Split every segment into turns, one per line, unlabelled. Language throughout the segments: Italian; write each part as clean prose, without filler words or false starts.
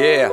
Yeah.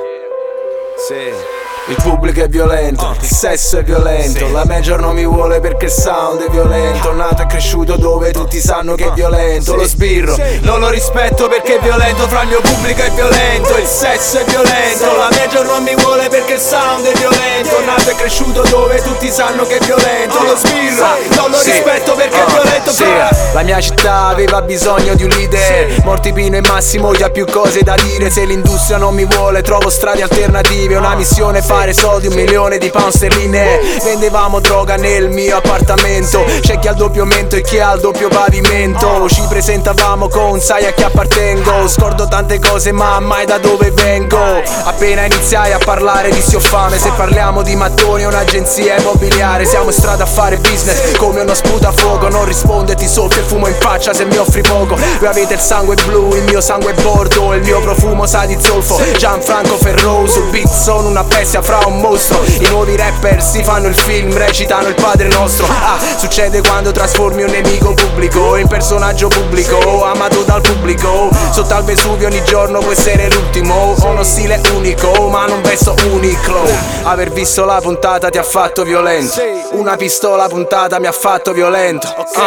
Sì. Il pubblico è violento, il sesso è violento, la major non mi vuole perché il sound è violento. Nato e cresciuto dove tutti sanno che è violento. Lo sbirro non lo rispetto perché è violento. Fra il mio pubblico è violento, il sesso è violento, la major non mi vuole perché il sound è violento. Nato e cresciuto dove tutti sanno che è violento. Lo sbirro non lo rispetto perché è violento. La mia città aveva bisogno di un leader. Morti Pino e Massimo, già più cose da dire. Se l'industria non mi vuole trovo strade alternative. Una missione fare soldi, 1 milione di pound sterline. Vendevamo droga nel mio appartamento. C'è chi ha il doppio mento e chi ha il doppio pavimento. Ci presentavamo con sai a chi appartengo. Scordo tante cose ma mai da dove vengo. Appena iniziai a parlare dissi ho fame. Se parliamo di mattoni è un'agenzia immobiliare. Siamo in strada a fare business come uno sputafuoco. Non risponde, ti soffio e fumo in faccia se mi offri poco. Voi avete il sangue blu, il mio sangue è bordo. Il mio profumo sa di zolfo, Gianfranco Ferro. Sul beat sono una bestia fra un mostro. I nuovi rapper si fanno il film, recitano il Padre Nostro. Succede quando trasformi un nemico pubblico in personaggio pubblico, amato dal pubblico. Sotto al Vesuvio ogni giorno può essere l'ultimo. Ho uno stile unico ma non vesto Uniqlo. Aver visto la puntata ti ha fatto violento. Una pistola puntata mi ha fatto violento.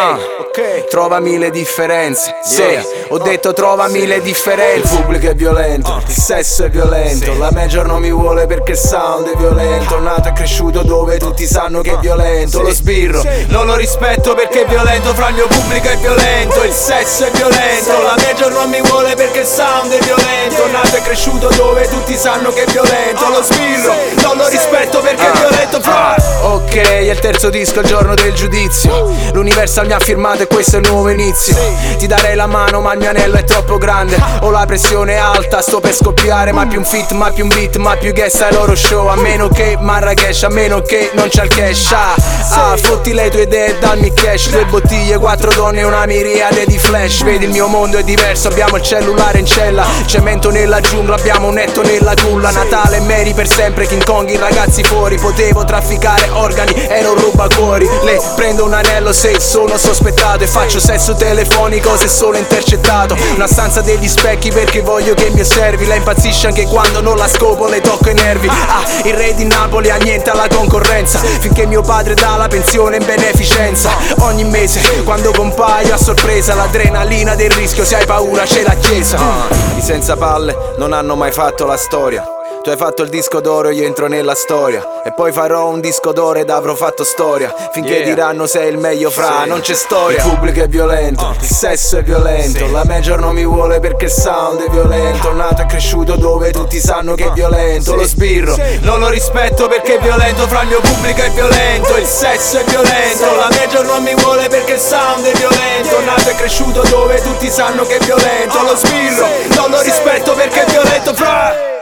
Trova 1000 differenze. Ho detto trova 1000 differenze. Il pubblico è violento, il sesso è violento, la major non mi vuole perché il sound è violento. Nato e cresciuto dove tutti sanno che è violento. Lo sbirro non lo rispetto perché è violento. Fra il mio pubblico è violento, il sesso è violento, la major non mi vuole perché il sound è violento. Nato e cresciuto dove tutti sanno che è violento. Lo sbirro non lo rispetto perché è violento. Ok, è il terzo disco, il giorno del giudizio. L'Universal mi ha firmato e questo è il nuovo inizio. Ti darei la mano ma il mio anello è troppo grande. Ho la pressione alta, sto per scoppiare. Ma più un fit, ma più un beat, ma più guest ai loro show. A meno che Marrakesh, a meno che non c'è il cash. Fotti le tue idee, dammi cash. 2 bottiglie, 4 donne e una miriade di flash. Vedi il mio mondo è diverso, abbiamo il cellulare in cella. Cemento nella giungla, abbiamo un netto nella culla. Natale e Mary per sempre, King Kong, i ragazzi fuori. Potevo trafficare organi, ero un rubacuori. Le prendo un anello se sono sospettato e faccio sesso telefonico se sono intercettato. Una stanza degli specchi perché voglio che mi osservi. Lei impazzisce anche quando non la scopo, le tocco i nervi. Il re di Napoli ha niente alla concorrenza. Finché mio padre dà la pensione in beneficenza. Ogni mese quando compaio a sorpresa, l'adrenalina del rischio, se hai paura c'è la chiesa. I senza palle non hanno mai fatto la storia. Tu hai fatto il disco d'oro, io entro nella storia. E poi farò un disco d'oro ed avrò fatto storia. Finché diranno sei il meglio fra, non c'è storia. Il pubblico è violento, il sesso è violento, la major non mi vuole perché il sound è violento. Nato e cresciuto dove tutti sanno che è violento. Lo sbirro non lo rispetto perché è violento. Fra il mio pubblico è violento, il sesso è violento, la major non mi vuole perché il sound è violento. Nato e cresciuto dove tutti sanno che è violento. Lo sbirro non lo rispetto perché è violento fra.